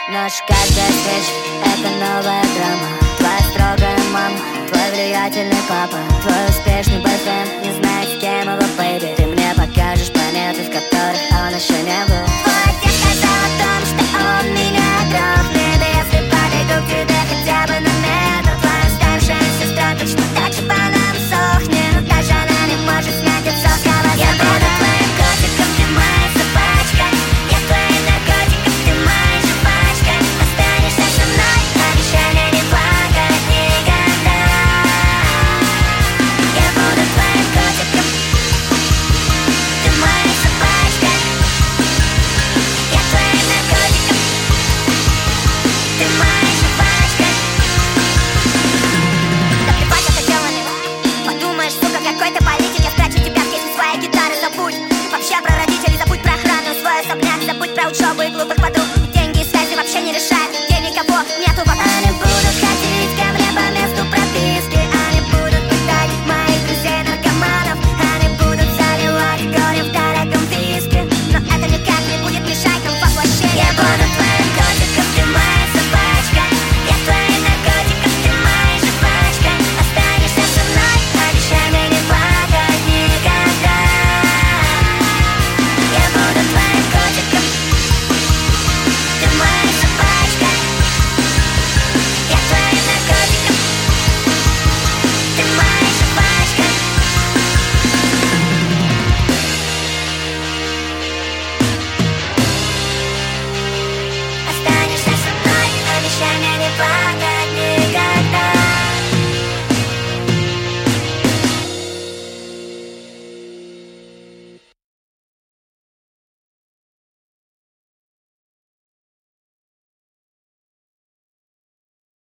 Ночь, каждая встреча — это новая драма. Твоя строгая мама, твой влиятельный папа, твой успешный бойфренд не знает, с кем его бэйби. Ты мне покажешь планеты, в которых он еще не был.